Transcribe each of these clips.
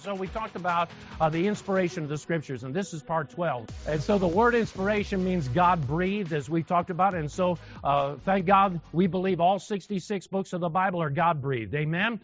so we talked about the inspiration of the Scriptures, and this is part 12. And so the word inspiration means God-breathed, as we talked about. And so, thank God, we believe all 66 books of the Bible are God-breathed. Amen?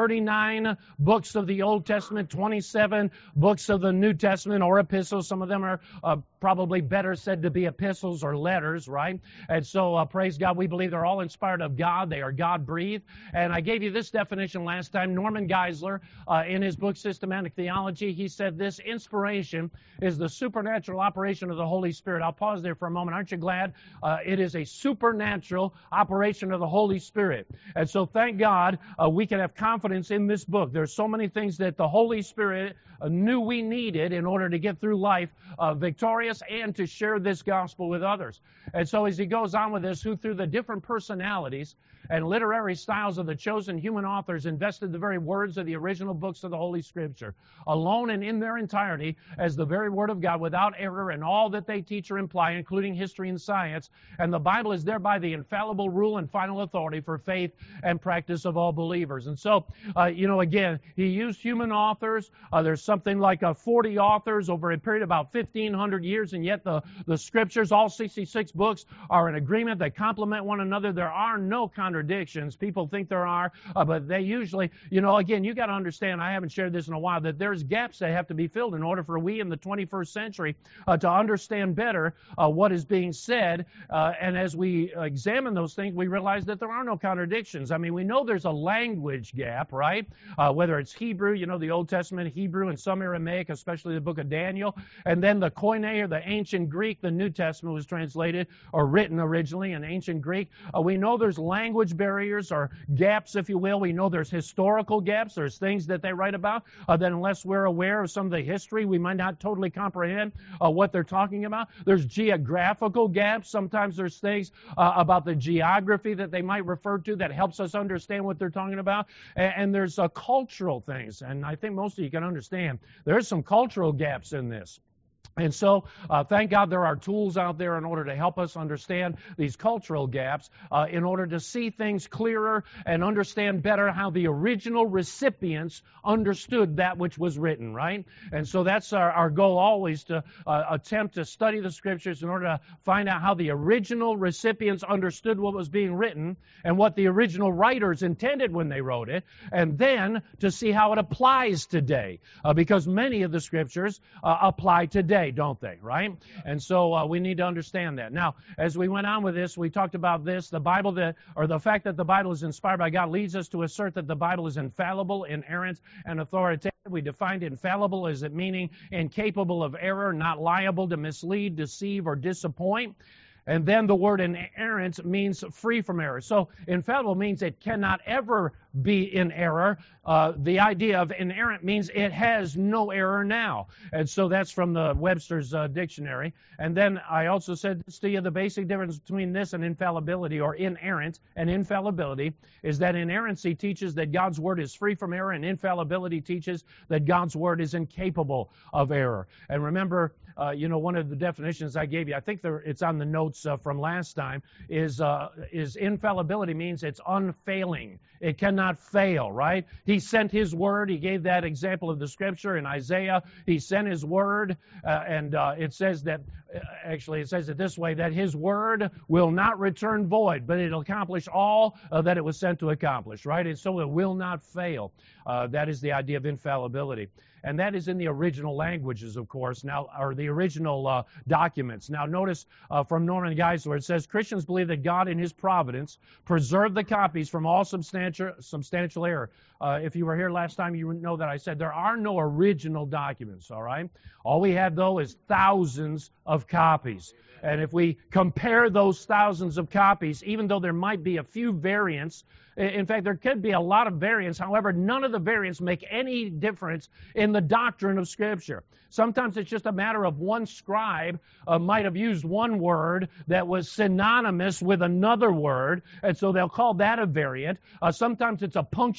39 books of the Old Testament, 27 books of the New Testament, or epistles. Some of them are probably better said to be epistles or letters, right? And so, praise God, we believe they're all inspired of God. They are God-breathed. And I gave you this definition last time. Norman Geisler, in his book Systematic Theology, he said this: inspiration is the supernatural operation of the Holy Spirit. I'll pause there for a moment. Aren't you glad? It is a supernatural operation of the Holy Spirit. And so thank God we can have confidence in this book. There's so many things that the Holy Spirit knew we needed in order to get through life victorious and to share this gospel with others. And so as he goes on with this, who through the different personalities and literary styles of the chosen human authors invested the very words of the original books of the Holy Scripture, alone and in their entirety, as the very Word of God, without error in all that they teach or imply, including history and science. And the Bible is thereby the infallible rule and final authority for faith and practice of all believers. And so, again, he used human authors. There's something like 40 authors over a period of about 1,500 years, and yet the Scriptures, all 66 books, are in agreement. They complement one another. There are no contradictions. People think there are, but they usually, again, you got to understand, I haven't shared this in a while, that there's gaps that have to be filled in order for we in the 21st century to understand better what is being said. And as we examine those things, we realize that there are no contradictions. I mean, we know there's a language gap, right? Whether it's Hebrew, the Old Testament Hebrew, and some Aramaic, especially the book of Daniel, and then the Koine, or the ancient Greek. The New Testament was translated or written originally in ancient Greek. We know there's language barriers or gaps, if you will. We know there's historical gaps. There's things that they write about that unless we're aware of some of the history, we might not totally comprehend what they're talking about. There's geographical gaps. Sometimes there's things about the geography that they might refer to that helps us understand what they're talking about. And there's cultural things. And I think most of you can understand there's some cultural gaps in this. And so, thank God there are tools out there in order to help us understand these cultural gaps, in order to see things clearer and understand better how the original recipients understood that which was written, right? And so that's our goal always, to attempt to study the Scriptures in order to find out how the original recipients understood what was being written and what the original writers intended when they wrote it, and then to see how it applies today, because many of the Scriptures apply today, don't they, right? And so we need to understand that. Now, as we went on with this, we talked about this. The fact that the Bible is inspired by God leads us to assert that the Bible is infallible, inerrant, and authoritative. We defined infallible as it meaning incapable of error, not liable to mislead, deceive, or disappoint. And then the word inerrant means free from error. So infallible means it cannot ever be in error. The idea of inerrant means it has no error now. And so that's from the Webster's dictionary. And then I also said this to you, the basic difference between this and infallibility, or inerrant and infallibility, is that inerrancy teaches that God's Word is free from error, and infallibility teaches that God's Word is incapable of error. And remember, one of the definitions I gave you, I think it's on the notes from last time, is infallibility means it's unfailing. It cannot fail, right? He sent His Word. He gave that example of the Scripture in Isaiah. He sent His Word, and it says that, actually it says it this way, that His Word will not return void, but it'll accomplish all that it was sent to accomplish, right? And so it will not fail. That is the idea of infallibility. And that is in the original languages, of course, or the original documents. Now, notice from Norman Geisler, it says, Christians believe that God in His providence preserved the copies from all substantial error. If you were here last time, you know that I said there are no original documents, all right? All we have, though, is thousands of copies. And if we compare those thousands of copies, even though there might be a few variants, in fact, there could be a lot of variants. However, none of the variants make any difference in the doctrine of Scripture. Sometimes it's just a matter of one scribe might have used one word that was synonymous with another word, and so they'll call that a variant. Sometimes it's a punctuation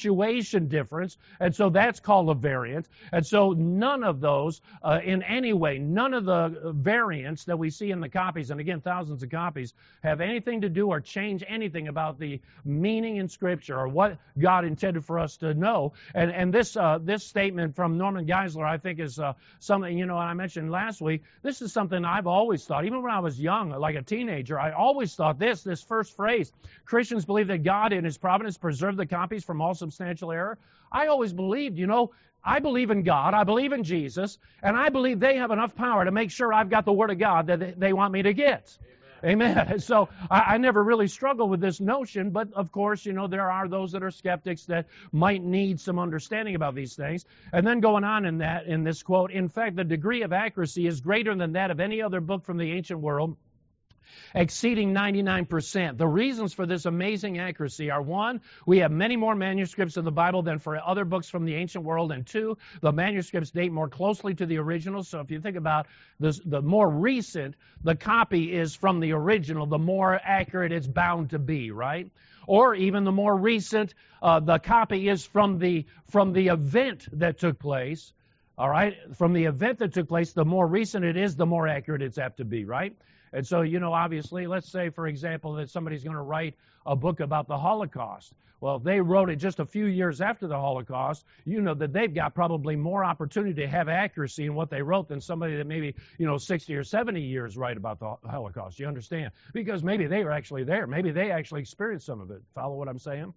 translation difference, and so that's called a variant. And so none of those, in any way, none of the variants that we see in the copies, and again, thousands of copies, have anything to do or change anything about the meaning in Scripture or what God intended for us to know. And this statement from Norman Geisler, I think, is something, I mentioned last week. This is something I've always thought, even when I was young, like a teenager. I always thought this first phrase, Christians believe that God in His providence preserved the copies from all substantial error. I always believed, I believe in God, I believe in Jesus, and I believe they have enough power to make sure I've got the Word of God that they want me to get. Amen. So I never really struggled with this notion, but of course, there are those that are skeptics that might need some understanding about these things. And then going on in this quote, in fact, the degree of accuracy is greater than that of any other book from the ancient world, exceeding 99%. The reasons for this amazing accuracy are, one, we have many more manuscripts of the Bible than for other books from the ancient world, and two, the manuscripts date more closely to the original. So if you think about this, the more recent the copy is from the original, the more accurate it's bound to be, right? Or even the more recent the copy is from the event that took place. All right? From the event that took place, the more recent it is, the more accurate it's apt to be, right? And so, obviously, let's say, for example, that somebody's going to write a book about the Holocaust. Well, if they wrote it just a few years after the Holocaust, that they've got probably more opportunity to have accuracy in what they wrote than somebody that maybe, 60 or 70 years right about the Holocaust. You understand? Because maybe they were actually there. Maybe they actually experienced some of it. Follow what I'm saying?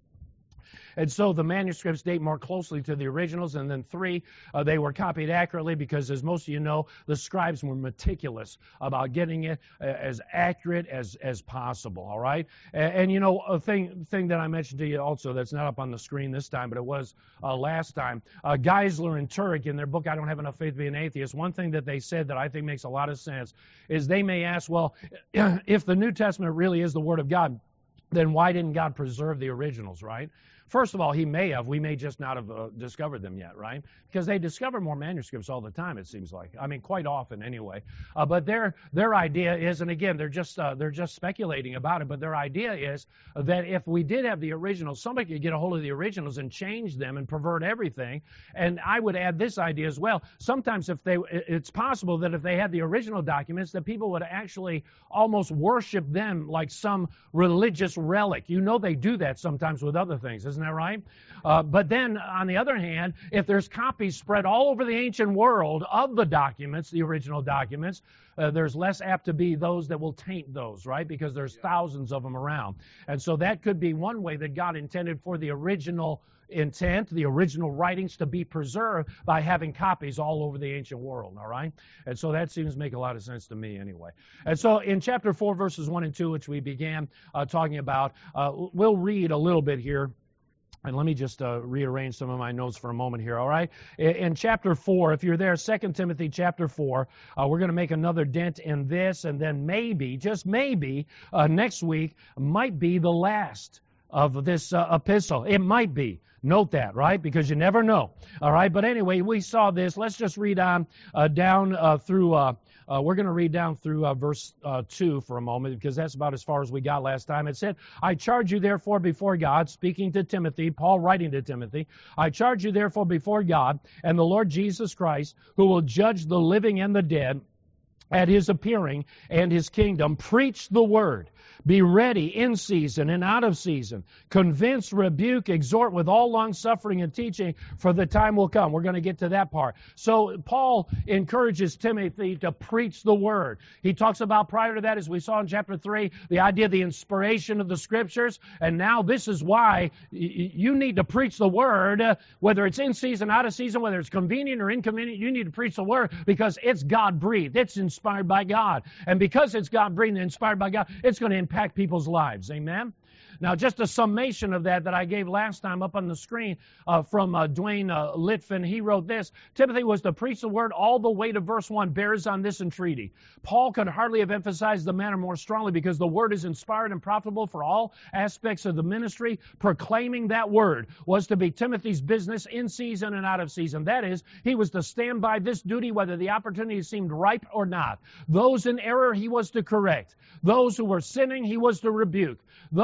And so the manuscripts date more closely to the originals. And then three, they were copied accurately because, as most of you know, the scribes were meticulous about getting it as accurate as possible, all right? And a thing that I mentioned to you also that's not up on the screen this time, but it was last time, Geisler and Turek, in their book, I Don't Have Enough Faith to Be an Atheist, one thing that they said that I think makes a lot of sense is they may ask, well, if the New Testament really is the Word of God, then why didn't God preserve the originals, right? First of all, He may have. We may just not have discovered them yet, right? Because they discover more manuscripts all the time, it seems like. I mean, quite often anyway. But their idea is, and again, they're just speculating about it, but their idea is that if we did have the originals, somebody could get a hold of the originals and change them and pervert everything. And I would add this idea as well. Sometimes it's possible that if they had the original documents, that people would actually almost worship them like some religious relic. They do that sometimes with other things, isn't that right? But then, on the other hand, if there's copies spread all over the ancient world of the documents, the original documents, there's less apt to be those that will taint those, right? Because there's thousands of them around. And so that could be one way that God intended for the original intent, the original writings to be preserved by having copies all over the ancient world, all right? And so that seems to make a lot of sense to me anyway. And so in chapter 4, verses 1 and 2, which we began talking about, we'll read a little bit here. And let me just rearrange some of my notes for a moment here, all right? In chapter 4, if you're there, 2 Timothy chapter 4, we're going to make another dent in this, and then maybe, just maybe, next week might be the last of this epistle. It might be. Note that, right? Because you never know. All right? But anyway, we saw this. Let's just read on down through... we're going to read down through verse 2 for a moment, because that's about as far as we got last time. It said, I charge you therefore before God, speaking to Timothy, Paul writing to Timothy, I charge you therefore before God and the Lord Jesus Christ, who will judge the living and the dead at His appearing and His kingdom. Preach the word. Be ready in season and out of season. Convince, rebuke, exhort with all long-suffering and teaching, for the time will come. We're going to get to that part. So Paul encourages Timothy to preach the word. He talks about, prior to that, as we saw in chapter 3, the idea of the inspiration of the Scriptures. And now this is why you need to preach the word, whether it's in season, out of season, whether it's convenient or inconvenient, you need to preach the word because it's God-breathed. It's inspired by God. And because it's God-breathed and inspired by God, it's going to impact people's lives. Amen? Now, just a summation of that I gave last time up on the screen from Dwayne Litfin. He wrote this: Timothy was to preach the word all the way to verse 1, bears on this entreaty. Paul could hardly have emphasized the matter more strongly, because the word is inspired and profitable for all aspects of the ministry. Proclaiming that word was to be Timothy's business in season and out of season. That is, he was to stand by this duty whether the opportunity seemed ripe or not. Those in error he was to correct. Those who were sinning he was to rebuke. Those who were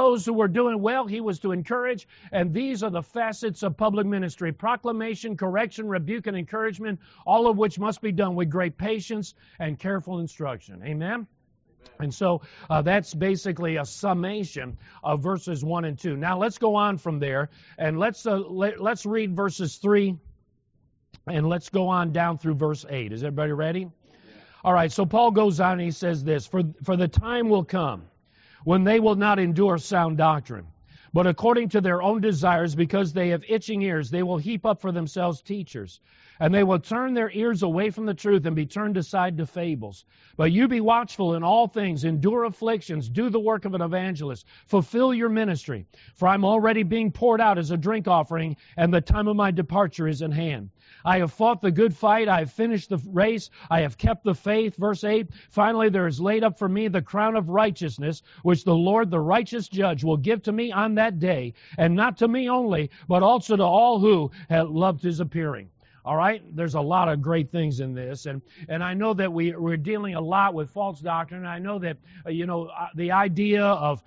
were doing well, he was to encourage. And these are the facets of public ministry: proclamation, correction, rebuke, and encouragement, all of which must be done with great patience and careful instruction. Amen? And so that's basically a summation of verses 1 and 2. Now let's go on from there, and let's read verses 3, and let's go on down through verse 8. Is everybody ready? All right, so Paul goes on and he says this: For the time will come when they will not endure sound doctrine, but according to their own desires, because they have itching ears, they will heap up for themselves teachers. And they will turn their ears away from the truth and be turned aside to fables. But you be watchful in all things, endure afflictions, do the work of an evangelist, fulfill your ministry. For I'm already being poured out as a drink offering, and the time of my departure is at hand. I have fought the good fight, I have finished the race, I have kept the faith. Verse 8, finally there is laid up for me the crown of righteousness, which the Lord, the righteous judge, will give to me on that day, and not to me only, but also to all who have loved his appearing. All right, there's a lot of great things in this, and I know that we're dealing a lot with false doctrine. I know that the idea of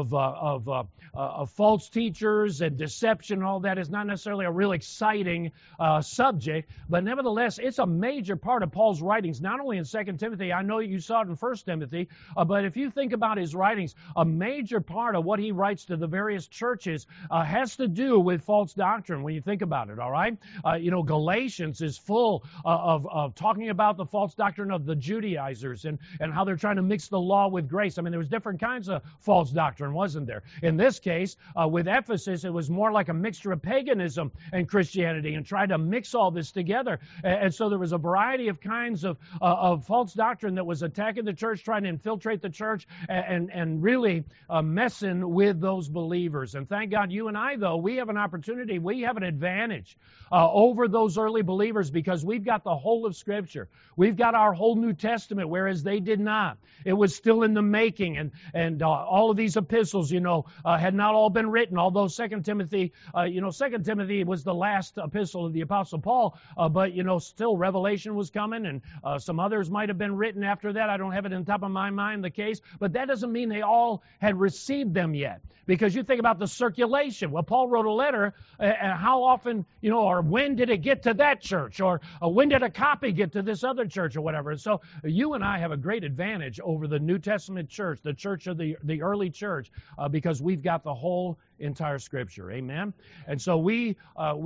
false teachers and deception and all that is not necessarily a real exciting subject, but nevertheless, it's a major part of Paul's writings. Not only in 2 Timothy, I know you saw it in 1 Timothy, but if you think about his writings, a major part of what he writes to the various churches has to do with false doctrine. When you think about it, all right, Galatians is full of talking about the false doctrine of the Judaizers and how they're trying to mix the law with grace. I mean, there was different kinds of false doctrine, wasn't there? In this case, with Ephesus, it was more like a mixture of paganism and Christianity and tried to mix all this together. And so there was a variety of kinds of false doctrine that was attacking the church, trying to infiltrate the church and really messing with those believers. And thank God you and I, though, we have an opportunity, we have an advantage over those early believers because we've got the whole of Scripture. We've got our whole New Testament, whereas they did not. It was still in the making, and all of these epistles, had not all been written, although 2 Timothy, 2 Timothy was the last epistle of the Apostle Paul, but, still Revelation was coming, and some others might have been written after that. I don't have it on top of my mind, the case, but that doesn't mean they all had received them yet. Because you think about the circulation. Well, Paul wrote a letter, and how often, or when did it get to that church? Or when did a copy get to this other church or whatever? And so you and I have a great advantage over the New Testament church, the church of the early church, because we've got the whole entire Scripture. Amen? And so we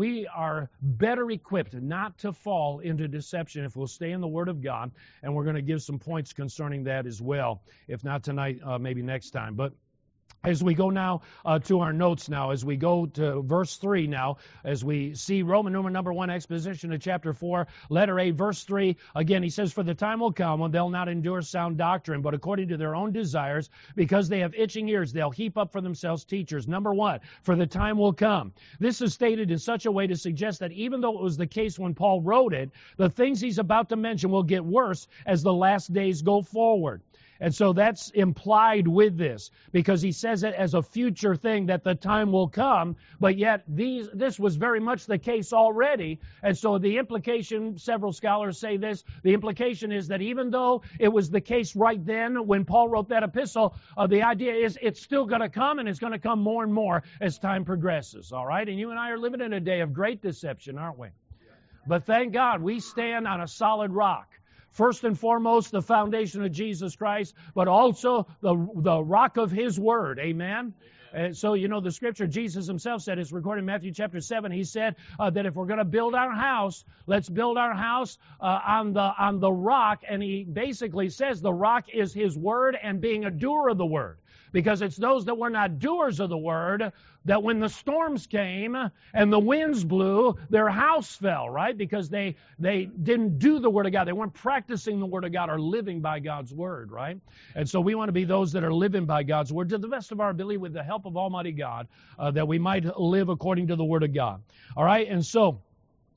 are better equipped not to fall into deception if we'll stay in the Word of God, and we're going to give some points concerning that as well. If not tonight, maybe next time. But as we go now to our notes now, as we go to verse 3 now, as we see Roman numeral number 1 exposition of chapter 4, letter A, verse 3, again, he says, for the time will come when they'll not endure sound doctrine, but according to their own desires, because they have itching ears, they'll heap up for themselves teachers. Number 1, for the time will come. This is stated in such a way to suggest that even though it was the case when Paul wrote it, the things he's about to mention will get worse as the last days go forward. And so that's implied with this, because he says it as a future thing that the time will come, but yet this was very much the case already. And so the implication, several scholars say this, the implication is that even though it was the case right then when Paul wrote that epistle, the idea is it's still going to come, and it's going to come more and more as time progresses, all right? And you and I are living in a day of great deception, aren't we? But thank God we stand on a solid rock. First and foremost, the foundation of Jesus Christ, but also the rock of His Word. Amen? And so, the Scripture, Jesus Himself said, it's recorded in Matthew chapter 7, He said that if we're going to build our house, let's build our house on the rock. And He basically says the rock is His Word and being a doer of the Word. Because it's those that were not doers of the Word that when the storms came and the winds blew, their house fell, right? Because they didn't do the Word of God. They weren't practicing the Word of God or living by God's Word, right? And so we want to be those that are living by God's Word to the best of our ability with the help of Almighty God, that we might live according to the Word of God. All right? And so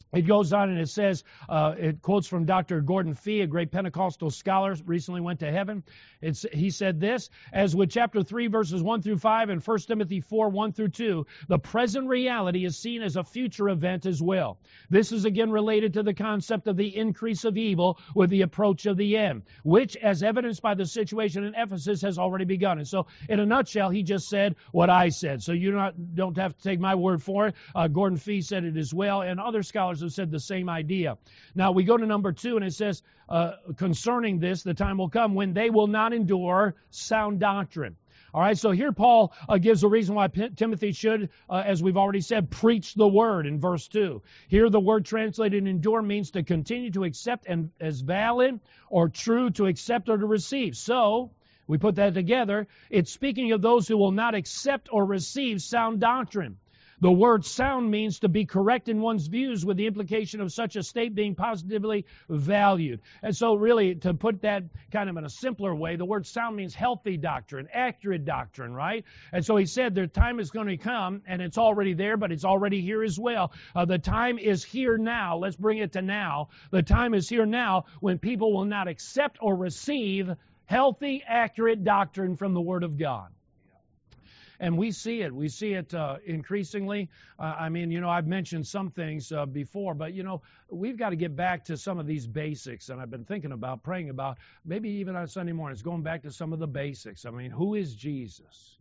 It goes on and it says, it quotes from Dr. Gordon Fee, a great Pentecostal scholar, recently went to heaven. He said this, as with chapter 3, verses 1 through 5 and 1 Timothy 4, 1 through 2, the present reality is seen as a future event as well. This is again related to the concept of the increase of evil with the approach of the end, which, as evidenced by the situation in Ephesus, has already begun. And so, in a nutshell, he just said what I said. So you don't have to take my word for it. Gordon Fee said it as well, and other scholars have said the same idea. Now we go to number 2, and it says, concerning this, the time will come when they will not endure sound doctrine. All right, so here Paul gives a reason why Timothy should, as we've already said, preach the word in verse 2. Here the word translated endure means to continue to accept and as valid or true, to accept or to receive. So, we put that together, it's speaking of those who will not accept or receive sound doctrine. The word sound means to be correct in one's views, with the implication of such a state being positively valued. And so really, to put that kind of in a simpler way, the word sound means healthy doctrine, accurate doctrine, right? And so he said their time is going to come, and it's already there, but it's already here as well. The time is here now. Let's bring it to now. The time is here now when people will not accept or receive healthy, accurate doctrine from the Word of God. And we see it. We see it increasingly. I've mentioned some things before, but, we've got to get back to some of these basics. And I've been thinking about, praying about, maybe even on Sunday mornings, going back to some of the basics. Who is Jesus?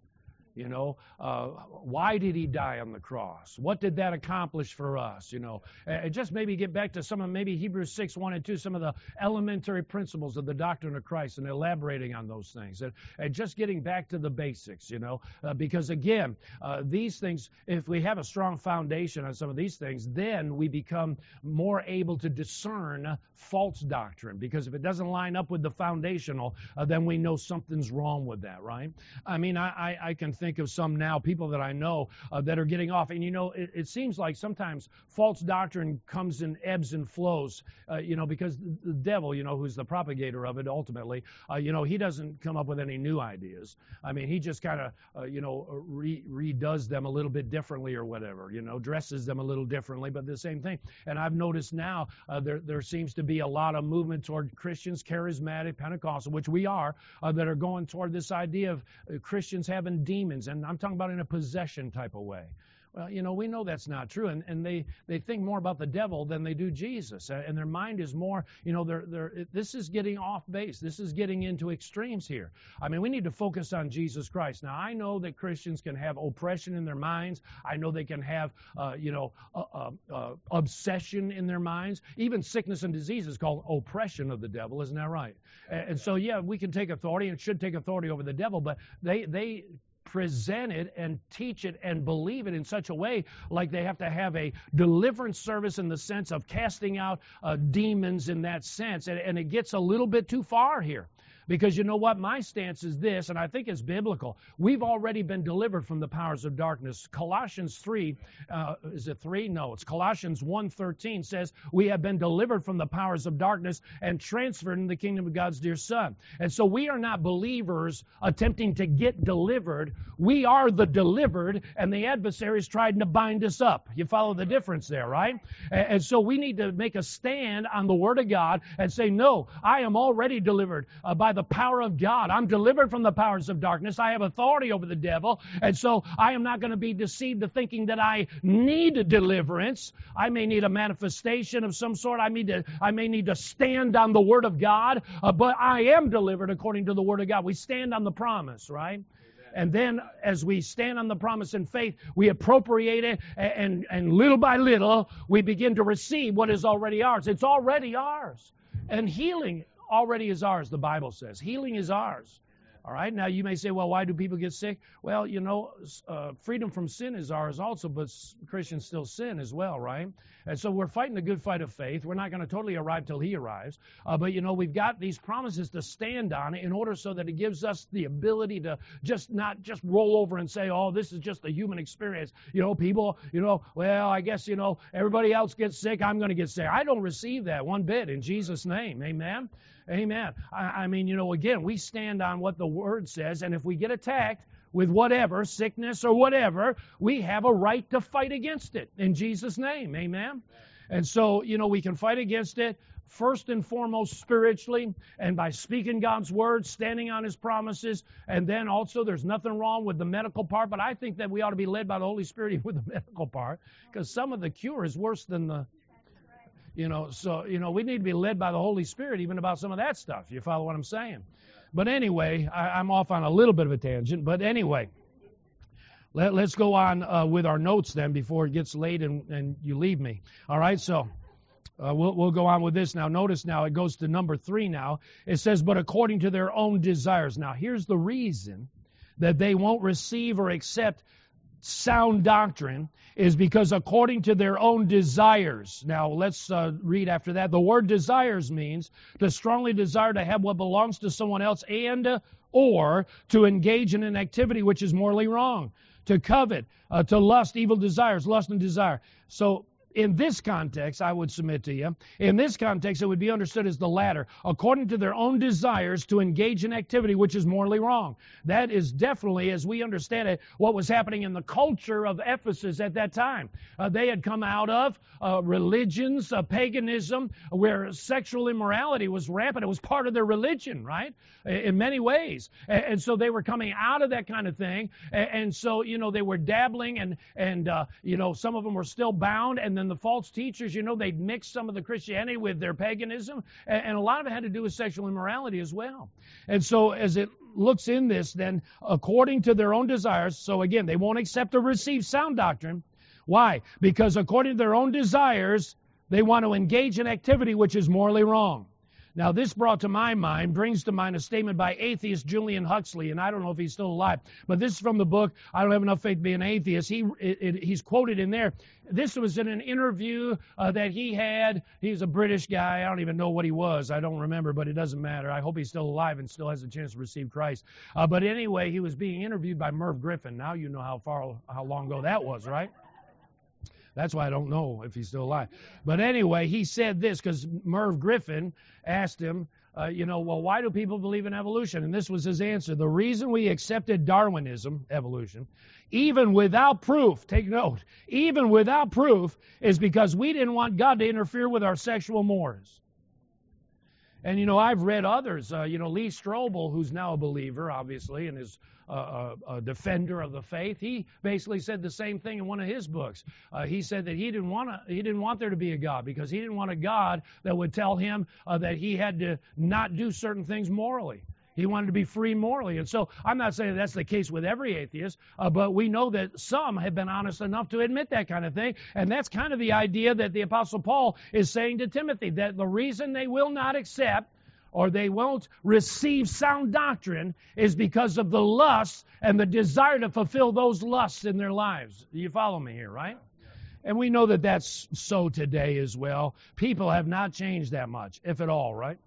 Why did he die on the cross? What did that accomplish for us? And just maybe get back to some of maybe Hebrews 6, 1 and 2, some of the elementary principles of the doctrine of Christ, and elaborating on those things. And just getting back to the basics, because again, these things, if we have a strong foundation on some of these things, then we become more able to discern false doctrine. Because if it doesn't line up with the foundational, then we know something's wrong with that, right? I can think of some now, people that I know that are getting off. And, it seems like sometimes false doctrine comes in ebbs and flows, because the devil, who's the propagator of it ultimately, he doesn't come up with any new ideas. He just kind of, redoes them a little bit differently or whatever, dresses them a little differently, but the same thing. And I've noticed now there seems to be a lot of movement toward Christians, charismatic, Pentecostal, which we are, that are going toward this idea of Christians having demons. And I'm talking about in a possession type of way. Well, we know that's not true, and they think more about the devil than they do Jesus, and their mind is more, this is getting off base. This is getting into extremes here. We need to focus on Jesus Christ. Now, I know that Christians can have oppression in their minds. I know they can have, obsession in their minds. Even sickness and disease is called oppression of the devil, isn't that right? And so, we can take authority and should take authority over the devil, but they present it and teach it and believe it in such a way like they have to have a deliverance service in the sense of casting out demons in that sense. And it gets a little bit too far here. Because you know what? My stance is this, and I think it's biblical. We've already been delivered from the powers of darkness. Colossians 3, is it 3? No, it's Colossians 1:13 says, we have been delivered from the powers of darkness and transferred in the kingdom of God's dear Son. And so we are not believers attempting to get delivered. We are the delivered, and the adversary is trying to bind us up. You follow the difference there, right? And so we need to make a stand on the Word of God and say, no, I am already delivered by the power of God. I'm delivered from the powers of darkness. I have authority over the devil. And so I am not going to be deceived to thinking that I need a deliverance. I may need a manifestation of some sort. I may need to stand on the Word of God. But I am delivered according to the Word of God. We stand on the promise, right? And then as we stand on the promise in faith, we appropriate it, and little by little, we begin to receive what is already ours. It's already ours. And healing already is ours, the Bible says. Healing is ours. All right? Now, you may say, well, why do people get sick? Well, freedom from sin is ours also, but Christians still sin as well, right? And so we're fighting the good fight of faith. We're not going to totally arrive till He arrives. But, we've got these promises to stand on in order so that it gives us the ability to not just roll over and say, oh, this is just a human experience. People, well, I guess, everybody else gets sick. I'm going to get sick. I don't receive that one bit in Jesus' name. Amen? Amen. Again, we stand on what the Word says, and if we get attacked with whatever, sickness or whatever, we have a right to fight against it in Jesus' name. Amen. And so, we can fight against it first and foremost spiritually and by speaking God's word, standing on his promises, and then also there's nothing wrong with the medical part, but I think that we ought to be led by the Holy Spirit with the medical part, because some of the cure is worse than the, so, we need to be led by the Holy Spirit even about some of that stuff. You follow what I'm saying? But anyway, I'm off on a little bit of a tangent, but anyway, let's go on with our notes then before it gets late and you leave me. All right, so we'll go on with this now. Notice now it goes to number 3 now. It says, but according to their own desires. Now, here's the reason that they won't receive or accept sound doctrine is because according to their own desires. Now, let's read after that. The word desires means to strongly desire to have what belongs to someone else and or to engage in an activity which is morally wrong, to covet, to lust, evil desires, lust and desire. So, in this context, I would submit to you, in this context, it would be understood as the latter, according to their own desires to engage in activity which is morally wrong. That is definitely, as we understand it, what was happening in the culture of Ephesus at that time. They had come out of religions, paganism, where sexual immorality was rampant. It was part of their religion, right? In many ways. And so they were coming out of that kind of thing. And so, they were dabbling and some of them were still bound. And then the false teachers, they'd mix some of the Christianity with their paganism. And a lot of it had to do with sexual immorality as well. And so as it looks in this, then according to their own desires, so again, they won't accept or receive sound doctrine. Why? Because according to their own desires, they want to engage in activity which is morally wrong. Now, this brings to mind a statement by atheist Julian Huxley, and I don't know if he's still alive, but this is from the book, I Don't Have Enough Faith to Be an Atheist. He's quoted in there. This was in an interview that he had. He's a British guy. I don't even know what he was. I don't remember, but it doesn't matter. I hope he's still alive and still has a chance to receive Christ. But anyway, he was being interviewed by Merv Griffin. Now you know how long ago that was, right? That's why I don't know if he's still alive. But anyway, he said this because Merv Griffin asked him, why do people believe in evolution? And this was his answer. The reason we accepted Darwinism, evolution, even without proof, take note, even without proof, is because we didn't want God to interfere with our sexual mores. And, I've read others, Lee Strobel, who's now a believer, obviously, and is a defender of the faith. He basically said the same thing in one of his books. He said that he didn't want there to be a God because he didn't want a God that would tell him that he had to not do certain things morally. He wanted to be free morally. And so I'm not saying that's the case with every atheist, but we know that some have been honest enough to admit that kind of thing. And that's kind of the idea that the Apostle Paul is saying to Timothy, that the reason they will not accept or they won't receive sound doctrine is because of the lust and the desire to fulfill those lusts in their lives. You follow me here, right? And we know that that's so today as well. People have not changed that much, if at all, right?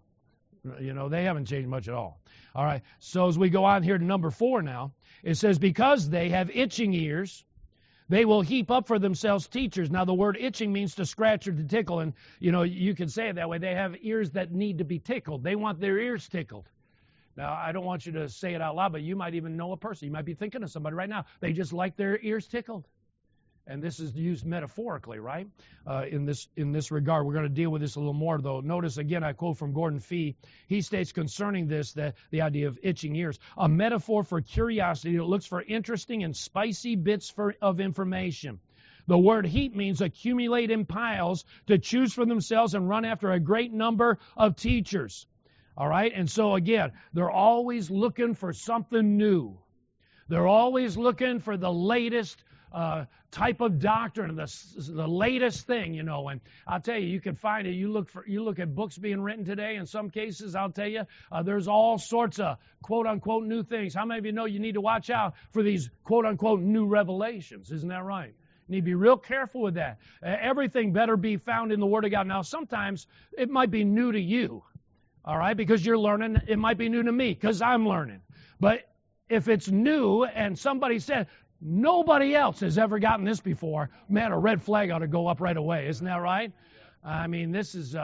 They haven't changed much at all. All right, so as we go on here to number 4 now, it says, because they have itching ears, they will heap up for themselves teachers. Now, the word itching means to scratch or to tickle, and, you can say it that way. They have ears that need to be tickled. They want their ears tickled. Now, I don't want you to say it out loud, but you might even know a person. You might be thinking of somebody right now. They just like their ears tickled. And this is used metaphorically, right? In this regard, we're going to deal with this a little more, though. Notice again, I quote from Gordon Fee. He states concerning this that the idea of itching ears, a metaphor for curiosity that looks for interesting and spicy bits of information. The word heap means accumulate in piles to choose for themselves and run after a great number of teachers. All right, and so again, they're always looking for something new. They're always looking for the latest type of doctrine, the latest thing, and I'll tell you, you can find it. You look at books being written today. In some cases, I'll tell you, there's all sorts of quote unquote new things. How many of you know you need to watch out for these quote unquote new revelations? Isn't that right? You need to be real careful with that. Everything better be found in the Word of God. Now, sometimes it might be new to you, all right, because you're learning. It might be new to me because I'm learning. But if it's new and somebody said, nobody else has ever gotten this before, man, a red flag ought to go up right away. Isn't that right? I mean, this is,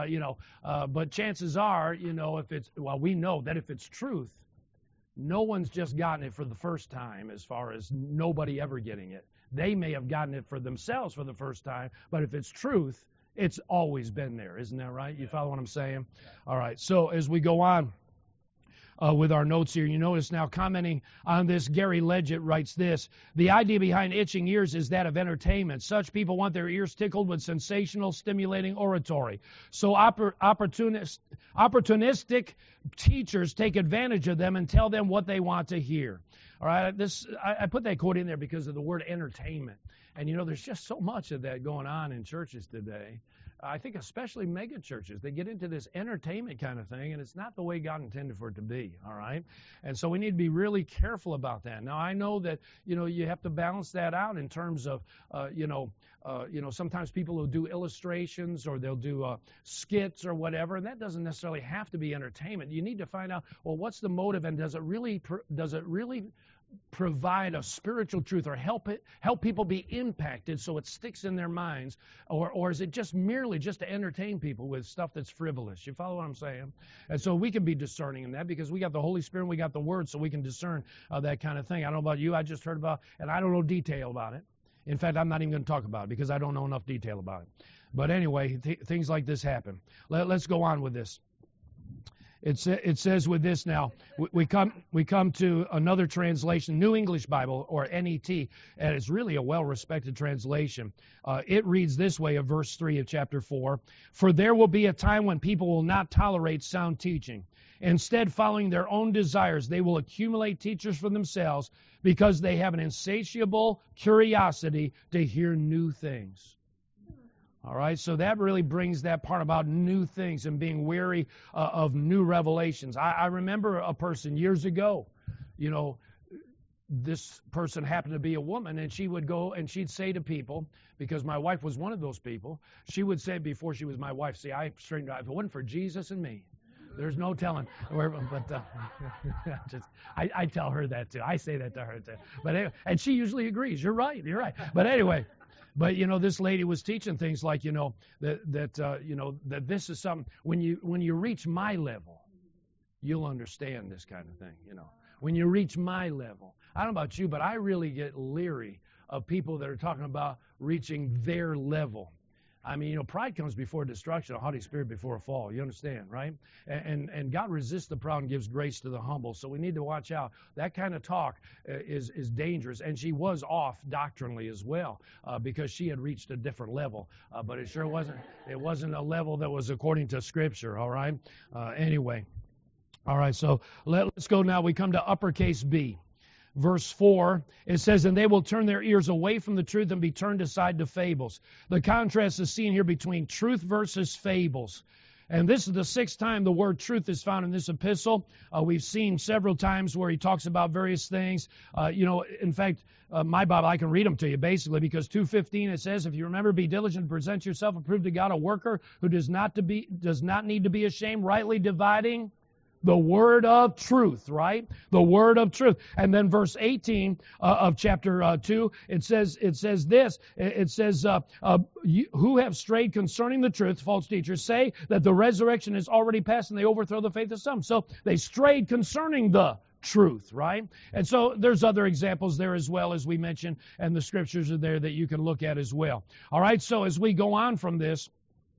but chances are, we know that if it's truth, no one's just gotten it for the first time as far as nobody ever getting it. They may have gotten it for themselves for the first time, but if it's truth, It's always been there, isn't that right? You follow what I'm saying? All right. So as we go on with our notes here, you notice now commenting on this, Gary Leggett writes this: the idea behind itching ears is that of entertainment. Such people want their ears tickled with sensational, stimulating oratory. So opportunistic teachers take advantage of them and tell them what they want to hear. All right, I put that quote in there because of the word entertainment. And there's just so much of that going on in churches today. I think especially mega churches, they get into this entertainment kind of thing, and it's not the way God intended for it to be, all right? And so we need to be really careful about that. Now, I know that, you have to balance that out in terms of, sometimes people will do illustrations or they'll do skits or whatever, and that doesn't necessarily have to be entertainment. You need to find out, well, what's the motive, and does it really provide a spiritual truth or help people be impacted so it sticks in their minds, or is it just merely just to entertain people with stuff that's frivolous? You follow what I'm saying? And so we can be discerning in that because we got the Holy Spirit and we got the Word, so we can discern that kind of thing. I don't know about you, I just heard about, and I don't know detail about it. In fact, I'm not even going to talk about it because I don't know enough detail about it. But anyway, things like this happen. Let's go on with this. It says with this now, we come to another translation, New English Bible, or NET, and it's really a well-respected translation. It reads this way of verse 3 of chapter 4: for there will be a time when people will not tolerate sound teaching. Instead, following their own desires, they will accumulate teachers for themselves because they have an insatiable curiosity to hear new things. All right, so that really brings that part about new things and being wary of new revelations. I remember a person years ago, this person happened to be a woman, and she would go and she'd say to people, because my wife was one of those people, she would say before she was my wife, see, I straightened out, if it wasn't for Jesus and me, there's no telling. But I tell her that too. I say that to her too. But anyway, and she usually agrees. You're right. But anyway. But this lady was teaching things like that this is something when you reach my level, you'll understand this kind of thing. When you reach my level, I don't know about you, but I really get leery of people that are talking about reaching their level. I mean, pride comes before destruction, a haughty spirit before a fall. You understand, right? And God resists the proud and gives grace to the humble. So we need to watch out. That kind of talk is dangerous. And she was off doctrinally as well because she had reached a different level. But it sure wasn't. It wasn't a level that was according to Scripture. All right. Anyway. All right. So let's go now. We come to uppercase B. Verse 4, it says, and they will turn their ears away from the truth and be turned aside to fables. The contrast is seen here between truth versus fables. And this is the 6th time the word truth is found in this epistle. We've seen several times where he talks about various things. In fact, my Bible, I can read them to you basically because 2:15 it says, if you remember, be diligent to present yourself approved to God, a worker who does not need to be ashamed, rightly dividing the word of truth, right? The word of truth. And then verse 18 of chapter 2, it says this. It says, who have strayed concerning the truth, false teachers, say that the resurrection is already past and they overthrow the faith of some. So they strayed concerning the truth, right? And so there's other examples there as well, as we mentioned, and the scriptures are there that you can look at as well. All right, so as we go on from this,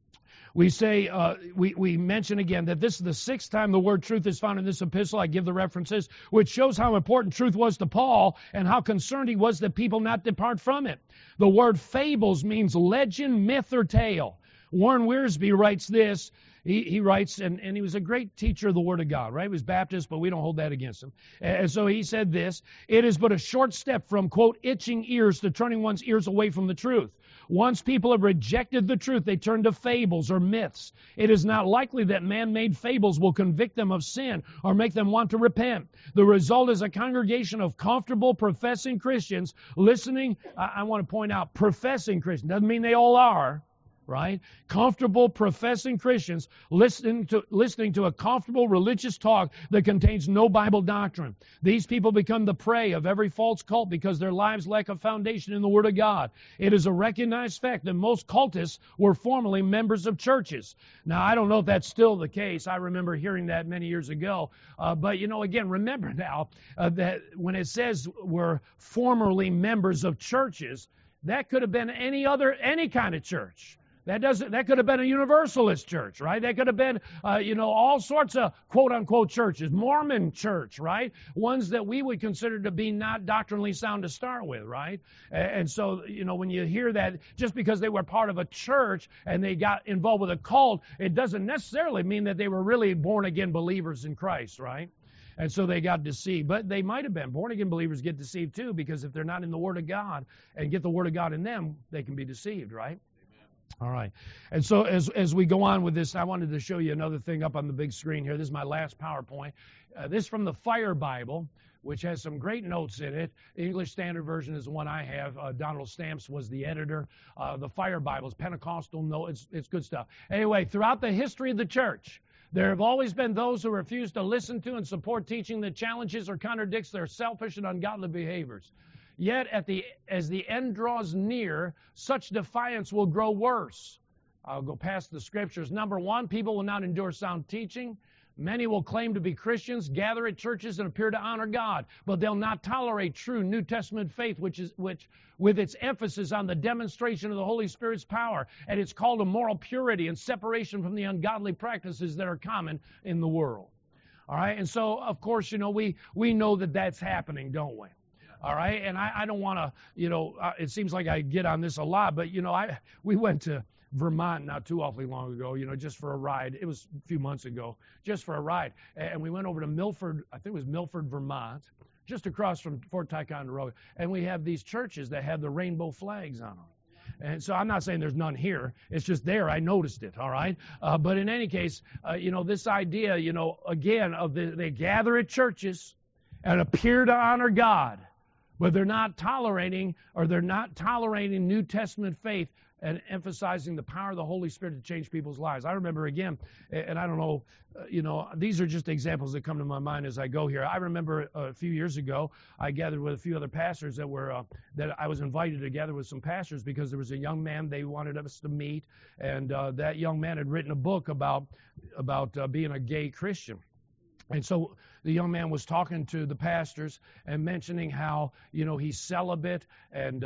we say, we mention again that this is the 6th time the word truth is found in this epistle. I give the references, which shows how important truth was to Paul and how concerned he was that people not depart from it. The word fables means legend, myth, or tale. Warren Wiersbe writes this. He writes, and he was a great teacher of the Word of God, right? He was Baptist, but we don't hold that against him. And so he said this: it is but a short step from, quote, itching ears to turning one's ears away from the truth. Once people have rejected the truth, they turn to fables or myths. It is not likely that man-made fables will convict them of sin or make them want to repent. The result is a congregation of comfortable, professing Christians listening. I want to point out, professing Christians. Doesn't mean they all are. Right? Comfortable, professing Christians listening to a comfortable religious talk that contains no Bible doctrine. These people become the prey of every false cult because their lives lack a foundation in the Word of God. It is a recognized fact that most cultists were formerly members of churches. Now, I don't know if that's still the case. I remember hearing that many years ago. But, again, remember now that when it says we're formerly members of churches, that could have been any kind of church. That could have been a Universalist church, right? That could have been, all sorts of quote-unquote churches. Mormon church, right? Ones that we would consider to be not doctrinally sound to start with, right? And so, when you hear that, just because they were part of a church and they got involved with a cult, it doesn't necessarily mean that they were really born-again believers in Christ, right? And so they got deceived. But they might have been. Born-again believers get deceived too, because if they're not in the Word of God and get the Word of God in them, they can be deceived, right? All right. And so as we go on with this, I wanted to show you another thing up on the big screen here. This is my last PowerPoint. This is from the Fire Bible, which has some great notes in it. The English Standard Version is the one I have. Donald Stamps was the editor. The Fire Bible is Pentecostal notes. It's good stuff. Anyway, throughout the history of the church, there have always been those who refuse to listen to and support teaching that challenges or contradicts their selfish and ungodly behaviors. Yet, as the end draws near, such defiance will grow worse. I'll go past the scriptures. Number one, people will not endure sound teaching. Many will claim to be Christians, gather at churches, and appear to honor God, but they'll not tolerate true New Testament faith, which with its emphasis on the demonstration of the Holy Spirit's power, and it's called a moral purity and separation from the ungodly practices that are common in the world. All right, and so of course, we know that that's happening, don't we? All right, and I don't want to, it seems like I get on this a lot, but we went to Vermont not too awfully long ago, just for a ride. It was a few months ago, just for a ride. And we went over to Milford, I think it was Milford, Vermont, just across from Fort Ticonderoga. And we have these churches that have the rainbow flags on them. And so I'm not saying there's none here. It's just there. I noticed it, all right? But in any case, this idea, again, they gather at churches and appear to honor God, but they're not tolerating New Testament faith and emphasizing the power of the Holy Spirit to change people's lives. I remember again, and I don't know, these are just examples that come to my mind as I go here. I remember a few years ago, I gathered with a few other pastors that I was invited to gather with some pastors because there was a young man they wanted us to meet, and that young man had written a book about being a gay Christian. And so the young man was talking to the pastors and mentioning how, he's celibate and,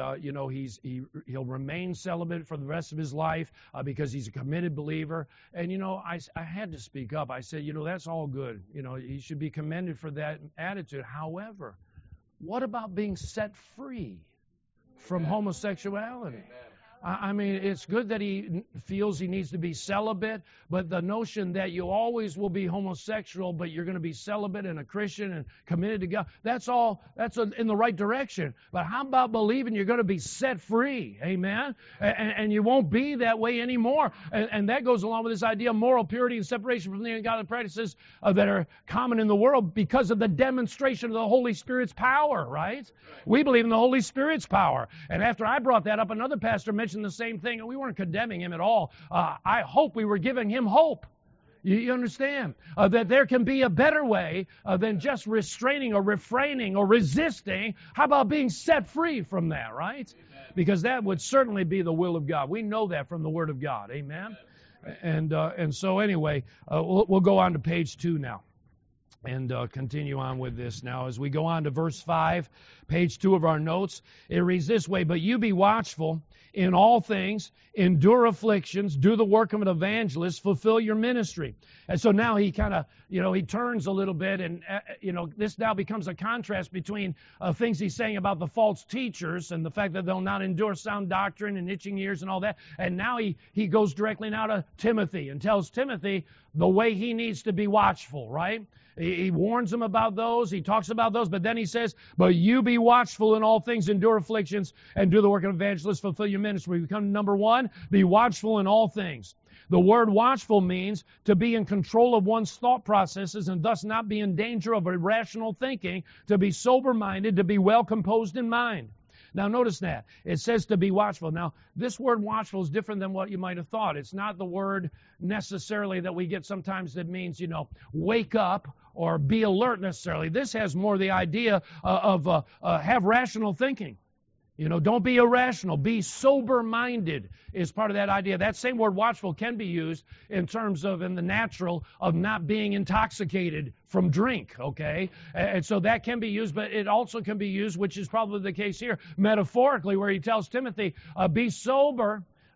he'll remain celibate for the rest of his life because he's a committed believer. And, I had to speak up. I said, that's all good. He should be commended for that attitude. However, what about being set free from homosexuality? Amen. I mean, it's good that he feels he needs to be celibate, but the notion that you always will be homosexual, but you're going to be celibate and a Christian and committed to God, that's in the right direction. But how about believing you're going to be set free? Amen? And you won't be that way anymore. And that goes along with this idea of moral purity and separation from the ungodly practices that are common in the world because of the demonstration of the Holy Spirit's power, right? We believe in the Holy Spirit's power. And after I brought that up, another pastor mentioned the same thing, and we weren't condemning him at all. I hope we were giving him hope. You understand that there can be a better way than just restraining or refraining or resisting. How about being set free from that, right? Amen. Because that would certainly be the will of God. We know that from the Word of God. Amen. And so anyway, we'll go on to page 2 now. And continue on with this now. As we go on to verse 5, page 2 of our notes, it reads this way: But you be watchful in all things, endure afflictions, do the work of an evangelist, fulfill your ministry. And so now he kind of, he turns a little bit, and, this now becomes a contrast between things he's saying about the false teachers and the fact that they'll not endure sound doctrine and itching ears and all that. And now he goes directly now to Timothy and tells Timothy the way he needs to be watchful, right? He warns him about those. He talks about those. But then he says, but you be watchful in all things, endure afflictions, and do the work of evangelist, fulfill your ministry. We come to number 1, be watchful in all things. The word watchful means to be in control of one's thought processes and thus not be in danger of irrational thinking, to be sober-minded, to be well composed in mind. Now, notice that. It says to be watchful. Now, this word watchful is different than what you might have thought. It's not the word necessarily that we get sometimes that means, wake up or be alert necessarily. This has more the idea of have rational thinking. Don't be irrational. Be sober-minded is part of that idea. That same word watchful can be used in terms of, in the natural, of not being intoxicated from drink, okay? And so that can be used, but it also can be used, which is probably the case here, metaphorically, where he tells Timothy, be sober,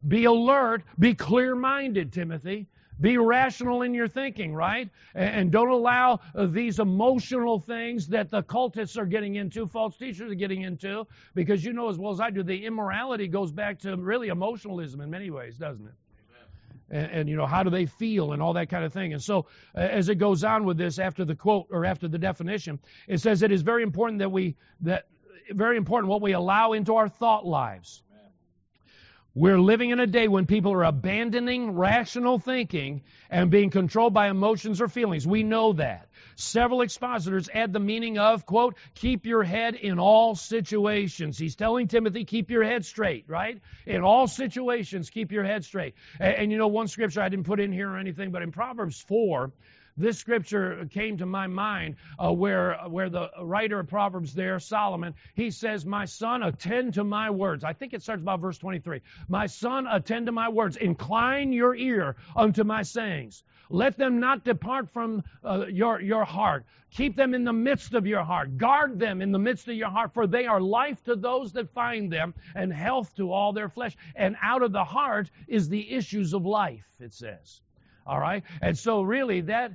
Be alert. Be clear-minded, Timothy. Be rational in your thinking, right? And don't allow these emotional things that the cultists are getting into, false teachers are getting into, because you know as well as I do, the immorality goes back to really emotionalism in many ways, doesn't it? And you know, how do they feel and all that kind of thing. And so as it goes on with this, after the quote or after the definition, it says it is very important very important what we allow into our thought lives. We're living in a day when people are abandoning rational thinking and being controlled by emotions or feelings. We know that. Several expositors add the meaning of, quote, keep your head in all situations. He's telling Timothy, keep your head straight, right? In all situations, keep your head straight. And you know, one scripture I didn't put in here or anything, but in Proverbs 4, this scripture came to my mind where the writer of Proverbs there, Solomon, he says, my son, attend to my words. I think it starts about verse 23. My son, attend to my words. Incline your ear unto my sayings. Let them not depart from your heart. Keep them in the midst of your heart. Guard them in the midst of your heart, for they are life to those that find them and health to all their flesh. And out of the heart is the issues of life, it says. All right, and so really that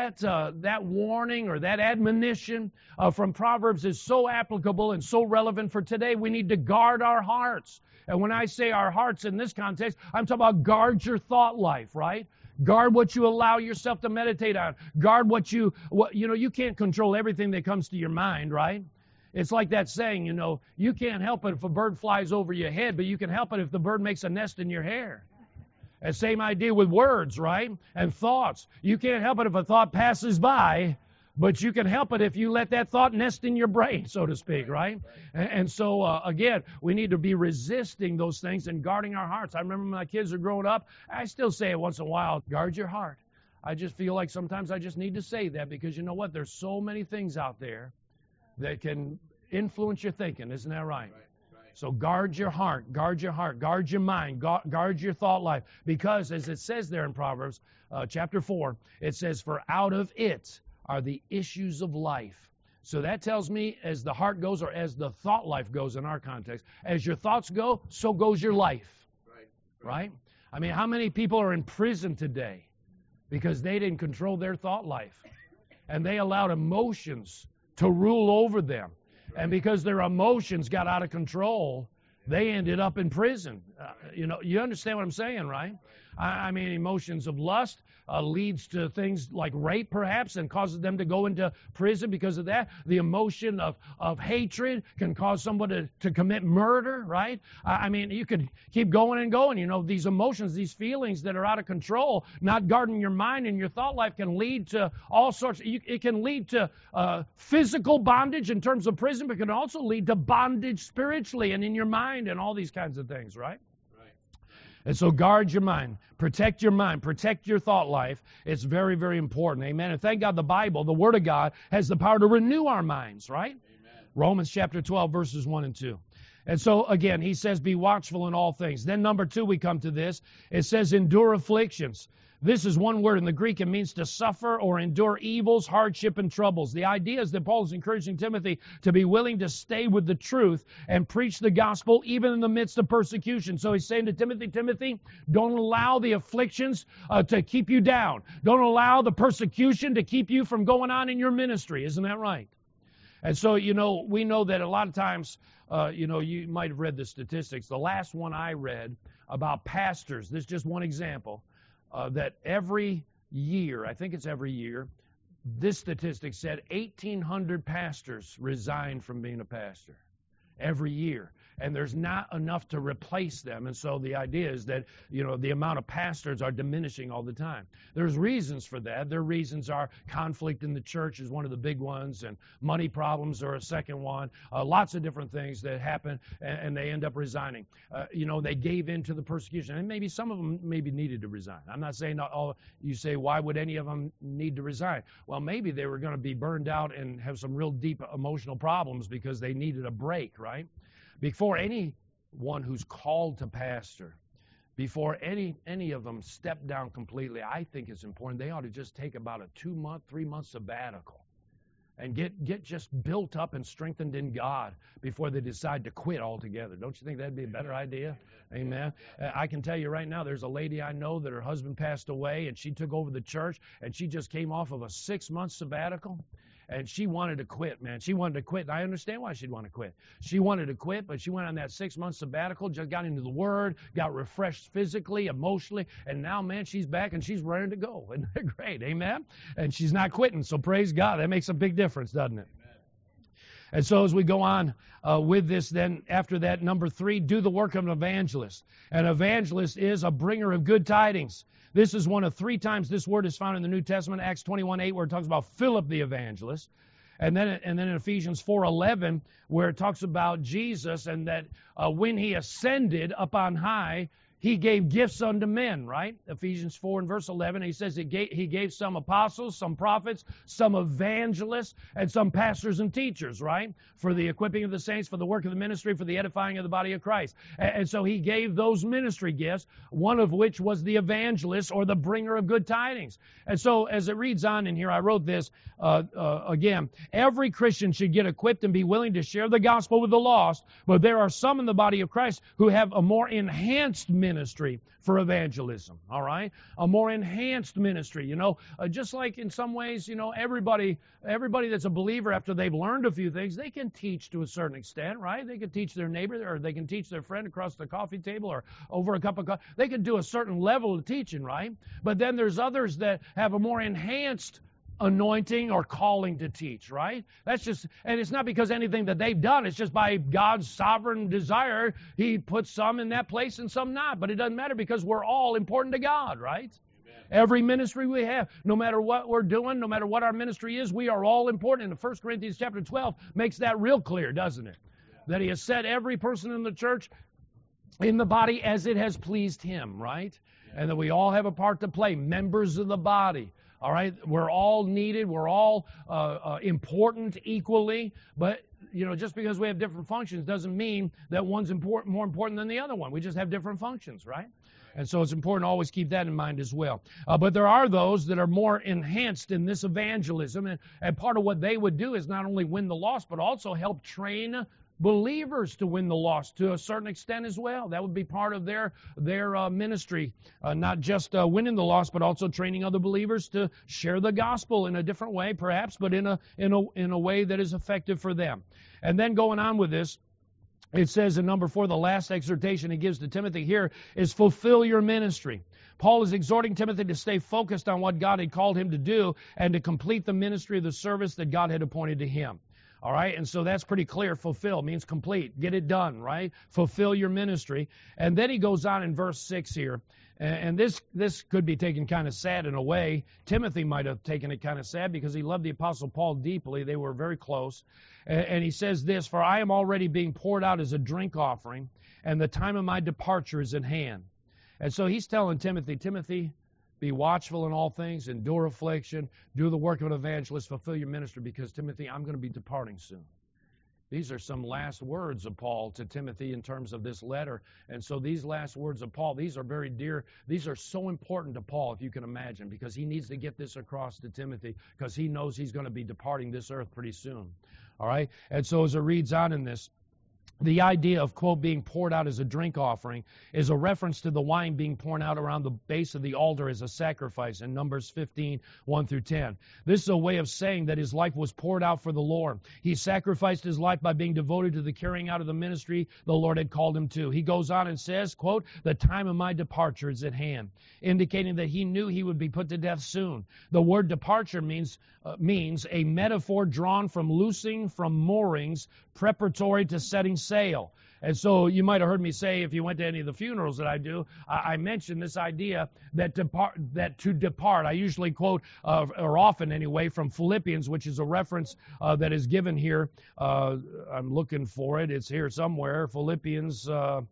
warning or that admonition from Proverbs is so applicable and so relevant for today. We need to guard our hearts, and when I say our hearts in this context, I'm talking about guard your thought life, right? Guard what you allow yourself to meditate on. Guard what you can't control everything that comes to your mind, right? It's like that saying, you know, you can't help it if a bird flies over your head, but you can help it if the bird makes a nest in your hair. And same idea with words, right? And thoughts. You can't help it if a thought passes by, but you can help it if you let that thought nest in your brain, so to speak, right? And so, again, we need to be resisting those things and guarding our hearts. I remember when my kids are growing up, I still say it once in a while, guard your heart. I just feel like sometimes I just need to say that because you know what? There's so many things out there that can influence your thinking. Isn't that right? So guard your heart, guard your mind, guard your thought life. Because as it says there in Proverbs chapter 4, it says, for out of it are the issues of life. So that tells me as the heart goes, or as the thought life goes in our context, as your thoughts go, so goes your life. Right? I mean, how many people are in prison today because they didn't control their thought life? And they allowed emotions to rule over them. And because their emotions got out of control, they ended up in prison. You understand what I'm saying, right? I mean, emotions of lust leads to things like rape, perhaps, and causes them to go into prison because of that. The emotion of hatred can cause someone to commit murder, right? I mean, you could keep going and going. You know, these emotions, these feelings that are out of control, not guarding your mind and your thought life can lead to all sorts. It can lead to physical bondage in terms of prison, but can also lead to bondage spiritually and in your mind and all these kinds of things, right? And so guard your mind, protect your thought life. It's very, very important. Amen. And thank God the Bible, the Word of God, has the power to renew our minds, right? Amen. Romans chapter 12, verses 1 and 2. And so, again, he says, be watchful in all things. Then number 2, we come to this. It says, endure afflictions. This is one word in the Greek. It means to suffer or endure evils, hardship, and troubles. The idea is that Paul is encouraging Timothy to be willing to stay with the truth and preach the gospel even in the midst of persecution. So he's saying to Timothy, don't allow the afflictions to keep you down. Don't allow the persecution to keep you from going on in your ministry. Isn't that right? And so, we know that a lot of times, you might have read the statistics. The last one I read about pastors, this is just one example, that every year, I think it's every year, this statistic said 1,800 pastors resign from being a pastor every year. And there's not enough to replace them. And so the idea is that, the amount of pastors are diminishing all the time. There's reasons for that. Their reasons are conflict in the church is one of the big ones, and money problems are a second one. Lots of different things that happen, and they end up resigning. They gave in to the persecution. And maybe some of them maybe needed to resign. I'm not saying all. You say, why would any of them need to resign? Well, maybe they were going to be burned out and have some real deep emotional problems because they needed a break, right? Before anyone who's called to pastor, before any of them step down completely, I think it's important they ought to just take about a 2-month, 3-month sabbatical and get just built up and strengthened in God before they decide to quit altogether. Don't you think that'd be a better idea? Amen. I can tell you right now, there's a lady I know that her husband passed away, and she took over the church, and she just came off of a 6-month sabbatical. And she wanted to quit, man. She wanted to quit. And I understand why she'd want to quit. She wanted to quit, but she went on that 6-month sabbatical, just got into the Word, got refreshed physically, emotionally, and now, man, she's back and she's ready to go. Isn't that great? Amen? And she's not quitting, so praise God. That makes a big difference, doesn't it? And so as we go on with this, then after that, number 3, do the work of an evangelist. An evangelist is a bringer of good tidings. This is one of 3 times this word is found in the New Testament, Acts 21:8, where it talks about Philip the evangelist. And then in Ephesians 4:11, where it talks about Jesus and that when he ascended up on high, he gave gifts unto men, right? Ephesians 4 and verse 11, he says he gave some apostles, some prophets, some evangelists, and some pastors and teachers, right? For the equipping of the saints, for the work of the ministry, for the edifying of the body of Christ. And so he gave those ministry gifts, one of which was the evangelist or the bringer of good tidings. And so as it reads on in here, I wrote this again. Every Christian should get equipped and be willing to share the gospel with the lost, but there are some in the body of Christ who have a more enhanced ministry for evangelism, all right? A more enhanced ministry, just like in some ways, everybody that's a believer, after they've learned a few things, they can teach to a certain extent, right? They can teach their neighbor, or they can teach their friend across the coffee table or over a cup of coffee. They can do a certain level of teaching, right? But then there's others that have a more enhanced anointing or calling to teach, right? And it's not because anything that they've done. It's just by God's sovereign desire. He puts some in that place and some not. But it doesn't matter because we're all important to God, right? Amen. Every ministry we have, no matter what we're doing, no matter what our ministry is, we are all important. And 1 Corinthians chapter 12 makes that real clear, doesn't it? Yeah. That he has set every person in the church in the body as it has pleased him, right? Yeah. And that we all have a part to play, members of the body. All right, we're all needed. We're all important equally. But, just because we have different functions doesn't mean that one's more important than the other one. We just have different functions, right? And so it's important to always keep that in mind as well. But there are those that are more enhanced in this evangelism. And part of what they would do is not only win the lost, but also help train believers to win the lost to a certain extent as well. That would be part of their ministry, not just winning the lost, but also training other believers to share the gospel in a different way, perhaps, but in a way that is effective for them. And then going on with this, it says in number 4, the last exhortation he gives to Timothy here is fulfill your ministry. Paul is exhorting Timothy to stay focused on what God had called him to do and to complete the ministry of the service that God had appointed to him. All right, and so that's pretty clear. Fulfill means complete. Get it done, right? Fulfill your ministry. And then he goes on in verse 6 here, and this could be taken kind of sad in a way. Timothy might have taken it kind of sad because he loved the Apostle Paul deeply. They were very close. And he says this, for I am already being poured out as a drink offering, and the time of my departure is at hand. And so he's telling Timothy, be watchful in all things, endure affliction, do the work of an evangelist, fulfill your ministry, because, Timothy, I'm going to be departing soon. These are some last words of Paul to Timothy in terms of this letter. And so these last words of Paul, these are very dear. These are so important to Paul, if you can imagine, because he needs to get this across to Timothy because he knows he's going to be departing this earth pretty soon. All right? And so as it reads on in this, the idea of, quote, being poured out as a drink offering is a reference to the wine being poured out around the base of the altar as a sacrifice in Numbers 15, 1 through 10. This is a way of saying that his life was poured out for the Lord. He sacrificed his life by being devoted to the carrying out of the ministry the Lord had called him to. He goes on and says, quote, the time of my departure is at hand, indicating that he knew he would be put to death soon. The word departure means a metaphor drawn from loosing from moorings preparatory to setting sail. And so you might have heard me say, if you went to any of the funerals that I do, I mentioned this idea that to depart. I usually quote, or often anyway, from Philippians, which is a reference that is given here. I'm looking for it. It's here somewhere. Philippians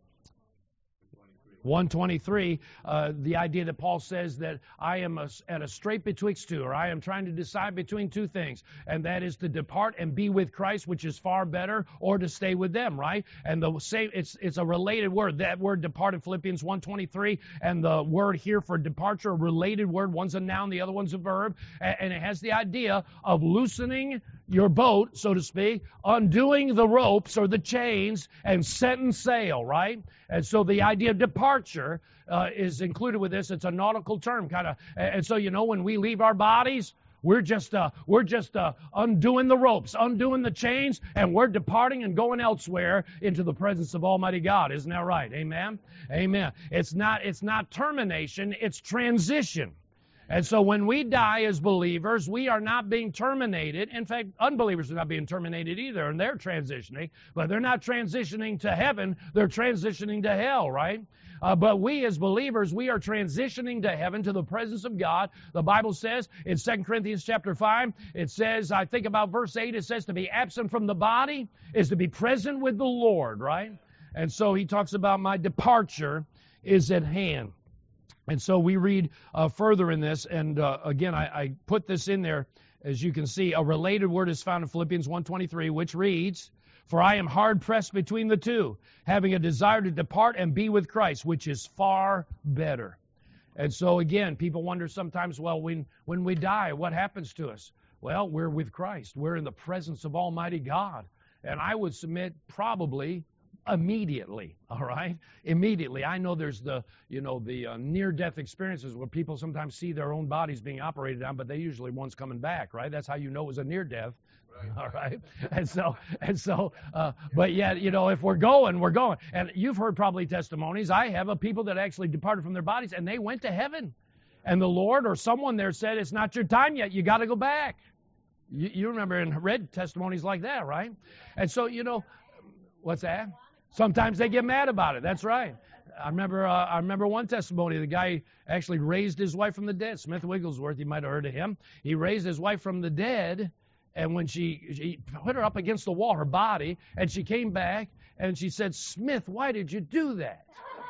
1:23, the idea that Paul says that I am at a strait betwixt two, or I am trying to decide between two things, and that is to depart and be with Christ, which is far better, or to stay with them, right? And the same, it's a related word. That word depart in Philippians 1:23, and the word here for departure, a related word. One's a noun, the other one's a verb, and it has the idea of loosening your boat, so to speak, undoing the ropes or the chains and setting sail, right? And so the idea of departure is included with this. It's a nautical term, kind of. And so, when we leave our bodies, we're just undoing the ropes, undoing the chains, and we're departing and going elsewhere into the presence of Almighty God. Isn't that right? Amen? Amen. It's not termination, it's transition. And so when we die as believers, we are not being terminated. In fact, unbelievers are not being terminated either, and they're transitioning. But they're not transitioning to heaven, they're transitioning to hell, right? But we as believers, we are transitioning to heaven, to the presence of God. The Bible says in 2 Corinthians chapter 5, it says, I think about verse 8, it says to be absent from the body is to be present with the Lord, right? And so he talks about my departure is at hand. And so we read further in this, and again, I put this in there, as you can see. A related word is found in Philippians 1:23, which reads, for I am hard pressed between the two, having a desire to depart and be with Christ, which is far better. And so again, people wonder sometimes, well, when we die, what happens to us? Well, we're with Christ. We're in the presence of Almighty God. And I would submit probably immediately, all right? Immediately. I know there's the near-death experiences where people sometimes see their own bodies being operated on, but they usually one's coming back, right? That's how you know it was a near-death, all right? But yet, if we're going, we're going. And you've heard probably testimonies. I have of people that actually departed from their bodies, and they went to heaven. And the Lord or someone there said, it's not your time yet. You got to go back. You remember and read testimonies like that, right? And so, what's that? Sometimes they get mad about it. That's right. I remember one testimony. The guy actually raised his wife from the dead. Smith Wigglesworth, you might have heard of him. He raised his wife from the dead, and when she put her up against the wall, her body, and she came back, and she said, Smith, why did you do that?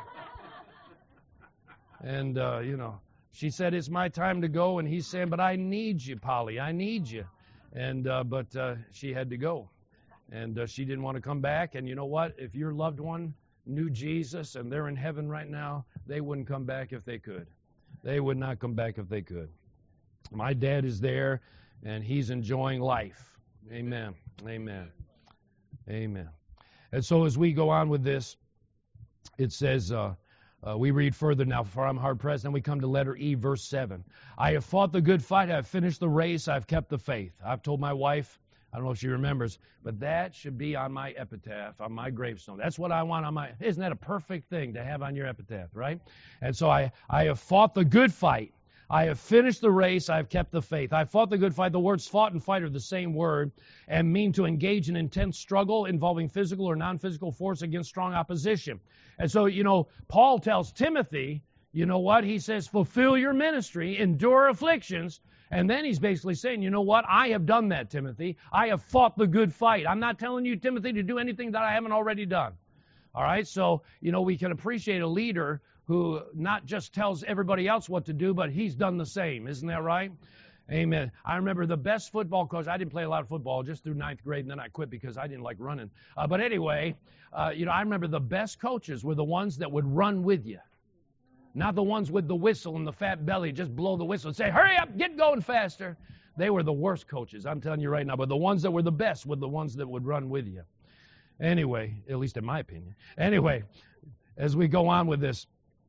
And, she said, it's my time to go, and he's saying, but I need you, Polly, I need you. And but she had to go. And she didn't want to come back. And you know what? If your loved one knew Jesus and they're in heaven right now, they wouldn't come back if they could. They would not come back if they could. My dad is there, and he's enjoying life. Amen. Amen. Amen. And so as we go on with this, it says, we read further now, for I'm hard-pressed, and we come to letter E, verse 7. I have fought the good fight, I have finished the race, I have kept the faith. I've told my wife, I don't know if she remembers, but that should be on my epitaph, on my gravestone. That's what I want on my... Isn't that a perfect thing to have on your epitaph, right? And so I have fought the good fight. I have finished the race. I have kept the faith. I fought the good fight. The words fought and fight are the same word and mean to engage in intense struggle involving physical or non-physical force against strong opposition. And so, Paul tells Timothy, you know what? He says, fulfill your ministry, endure afflictions. And then he's basically saying, you know what? I have done that, Timothy. I have fought the good fight. I'm not telling you, Timothy, to do anything that I haven't already done. All right? So, we can appreciate a leader who not just tells everybody else what to do, but he's done the same. Isn't that right? Amen. I remember the best football coach. I didn't play a lot of football just through 9th grade, and then I quit because I didn't like running. But anyway, I remember the best coaches were the ones that would run with you. Not the ones with the whistle and the fat belly, just blow the whistle and say, hurry up, get going faster. They were the worst coaches, I'm telling you right now. But the ones that were the best were the ones that would run with you. Anyway, at least in my opinion. Anyway, as we go on with this,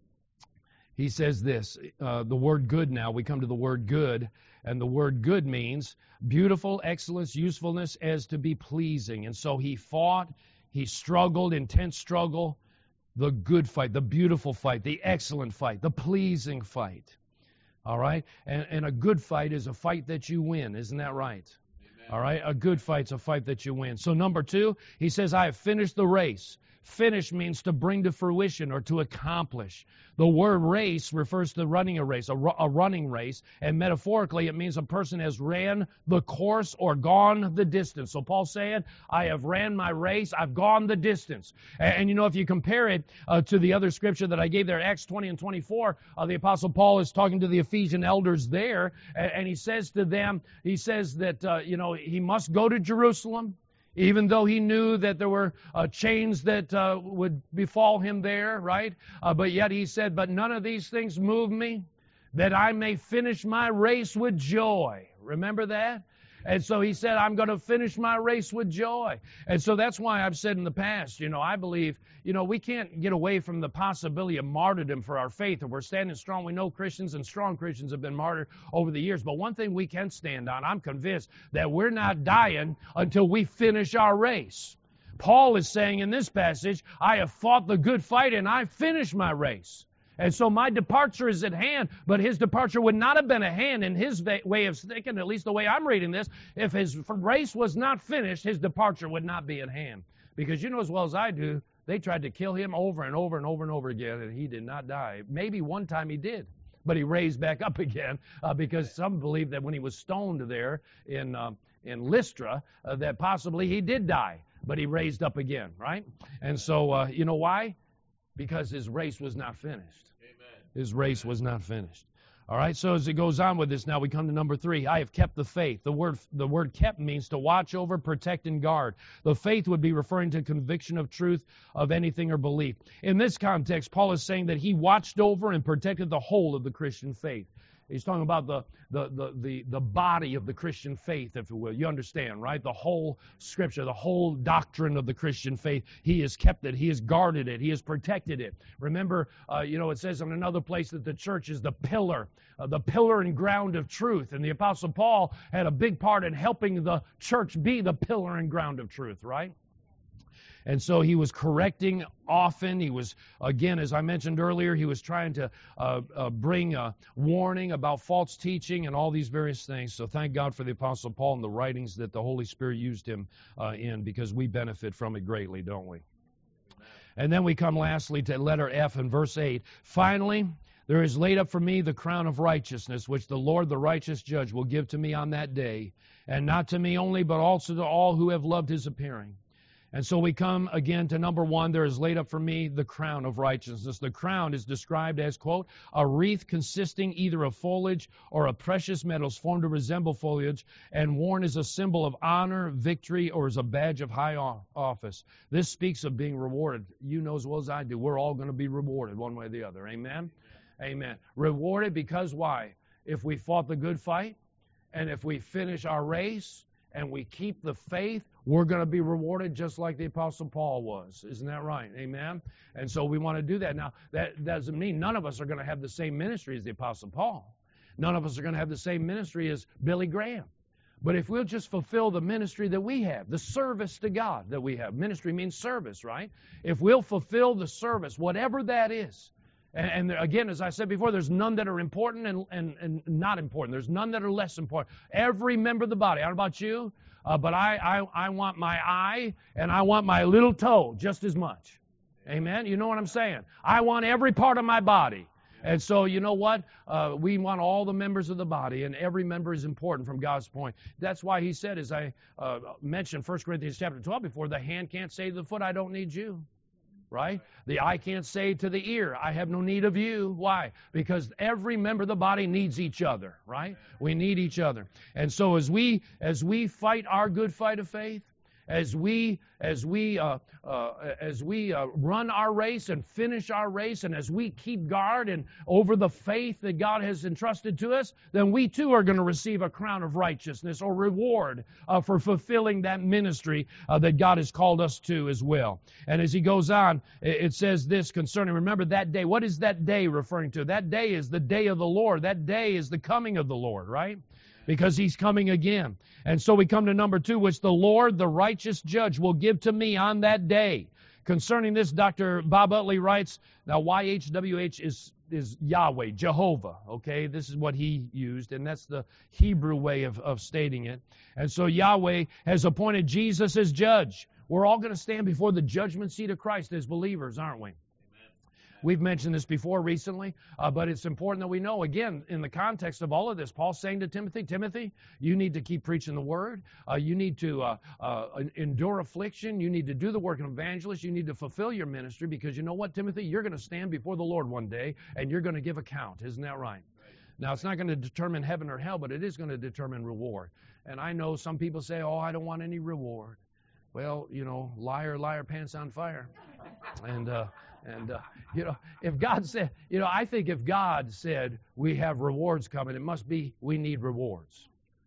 he says this, the word good now, we come to the word good, and the word good means beautiful, excellence, usefulness, as to be pleasing. And so he fought, he struggled, intense struggle, the good fight, the beautiful fight, the excellent fight, the pleasing fight. All right? And a good fight is a fight that you win. Isn't that right? Amen. All right? A good fight's a fight that you win. So number 2, he says, I have finished the race. Finish means to bring to fruition or to accomplish. The word race refers to running a race, a running race, and metaphorically it means a person has ran the course or gone the distance. So Paul's saying, I have ran my race, I've gone the distance. And if you compare it to the other scripture that I gave there, Acts 20 and 24, the Apostle Paul is talking to the Ephesian elders there, and he says to them, he says that, he must go to Jerusalem, even though he knew that there were chains that would befall him there, right? But yet he said, but none of these things move me, that I may finish my race with joy. Remember that? And so he said, I'm going to finish my race with joy. And so that's why I've said in the past, I believe, we can't get away from the possibility of martyrdom for our faith. If we're standing strong, we know Christians and strong Christians have been martyred over the years. But one thing we can stand on, I'm convinced that we're not dying until we finish our race. Paul is saying in this passage, I have fought the good fight and I finished my race. And so my departure is at hand, but his departure would not have been at hand in his way of thinking, at least the way I'm reading this. If his race was not finished, his departure would not be at hand. Because you know as well as I do, they tried to kill him over and over and over and over again, and he did not die. Maybe one time he did, but he raised back up again because some believe that when he was stoned there in Lystra, that possibly he did die. But he raised up again, right? And so, you know why? Because his race was not finished. Amen. His race was not finished. All right, so as it goes on with this, now we come to number 3. I have kept the faith. The word kept means to watch over, protect, and guard. The faith would be referring to conviction of truth of anything or belief. In this context, Paul is saying that he watched over and protected the whole of the Christian faith. He's talking about the body of the Christian faith, if you will. You understand, right? The whole Scripture, the whole doctrine of the Christian faith. He has kept it. He has guarded it. He has protected it. Remember, it says in another place that the church is the pillar and ground of truth. And the Apostle Paul had a big part in helping the church be the pillar and ground of truth, right? And so he was correcting often. He was, again, as I mentioned earlier, he was trying to bring a warning about false teaching and all these various things. So thank God for the Apostle Paul and the writings that the Holy Spirit used him in, because we benefit from it greatly, don't we? And then we come lastly to letter F in verse 8. Finally, there is laid up for me the crown of righteousness, which the Lord, the righteous judge, will give to me on that day, and not to me only, but also to all who have loved his appearing. And so we come again to number 1, there is laid up for me the crown of righteousness. The crown is described as, quote, a wreath consisting either of foliage or of precious metals formed to resemble foliage and worn as a symbol of honor, victory, or as a badge of high office. This speaks of being rewarded. You know as well as I do, we're all going to be rewarded one way or the other. Amen? Amen. Rewarded because why? If we fought the good fight and if we finish our race and we keep the faith, we're going to be rewarded just like the Apostle Paul was. Isn't that right? Amen? And so we want to do that. Now, that doesn't mean none of us are going to have the same ministry as the Apostle Paul. None of us are going to have the same ministry as Billy Graham. But if we'll just fulfill the ministry that we have, the service to God that we have. Ministry means service, right? If we'll fulfill the service, whatever that is. And again, as I said before, there's none that are important and not important. There's none that are less important. Every member of the body. I don't know about you, but I want my eye and I want my little toe just as much. Amen? You know what I'm saying? I want every part of my body. And so, you know what? We want all the members of the body, and every member is important from God's point. That's why he said, as I mentioned 1 Corinthians chapter 12 before, the hand can't say to the foot, I don't need you. Right? The eye can't say to the ear, I have no need of you. Why? Because every member of the body needs each other, right? We need each other. And so as we fight our good fight of faith, as we run our race and finish our race, and as we keep guard and over the faith that God has entrusted to us, then we too are going to receive a crown of righteousness or reward for fulfilling that ministry that God has called us to as well. And as he goes on, it says this concerning, remember that day. What is that day referring to? That day is the day of the Lord. That day is the coming of the Lord, right? Because he's coming again. And so we come to number 2, which the Lord, the righteous judge, will give to me on that day. Concerning this, Dr. Bob Utley writes, now YHWH is Yahweh, Jehovah, okay? This is what he used, and that's the Hebrew way of stating it. And so Yahweh has appointed Jesus as judge. We're all going to stand before the judgment seat of Christ as believers, aren't we? We've mentioned this before recently, but it's important that we know, again, in the context of all of this, Paul's saying to Timothy, you need to keep preaching the word. You need to endure affliction. You need to do the work of an evangelist. You need to fulfill your ministry because you know what, Timothy? You're going to stand before the Lord one day, and you're going to give account. Isn't that right? Now, it's not going to determine heaven or hell, but it is going to determine reward. And I know some people say, oh, I don't want any reward. Well, liar, liar, pants on fire. And if God said, I think if God said we have rewards coming, it must be we need rewards.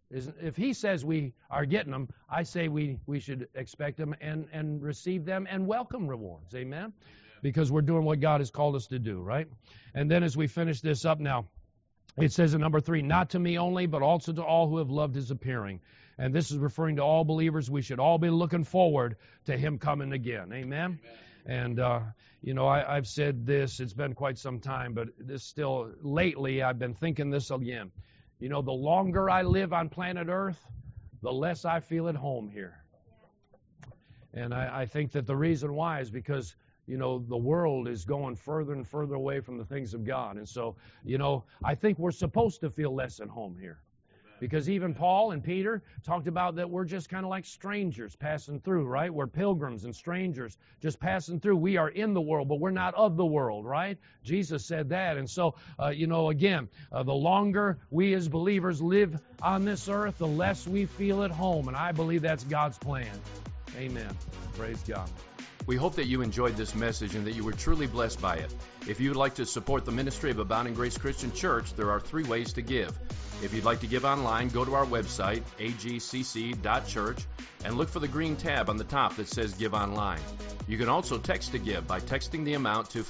If He says we are getting them, I say we should expect them and receive them and welcome rewards. Amen? Because we're doing what God has called us to do, right? And then as we finish this up now, it says in number 3, not to me only, but also to all who have loved His appearing. And this is referring to all believers. We should all be looking forward to Him coming again. Amen? And, I've said this, it's been quite some time, but this still, lately, I've been thinking this again. The longer I live on planet Earth, the less I feel at home here. And I think that the reason why is because, the world is going further and further away from the things of God. And so, I think we're supposed to feel less at home here. Because even Paul and Peter talked about that we're just kind of like strangers passing through, right? We're pilgrims and strangers just passing through. We are in the world, but we're not of the world, right? Jesus said that. And so, again, the longer we as believers live on this earth, the less we feel at home. And I believe that's God's plan. Amen. Praise God. We hope that you enjoyed this message and that you were truly blessed by it. If you would like to support the ministry of Abounding Grace Christian Church, there are 3 ways to give. If you'd like to give online, go to our website, agcc.church, and look for the green tab on the top that says Give Online. You can also text to give by texting the amount to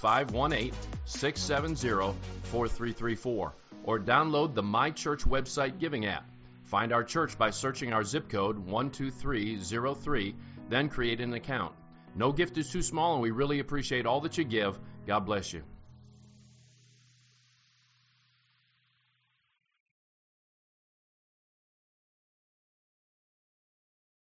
518-670-4334, or download the My Church website giving app. Find our church by searching our zip code 12303, then create an account. No gift is too small, and we really appreciate all that you give. God bless you.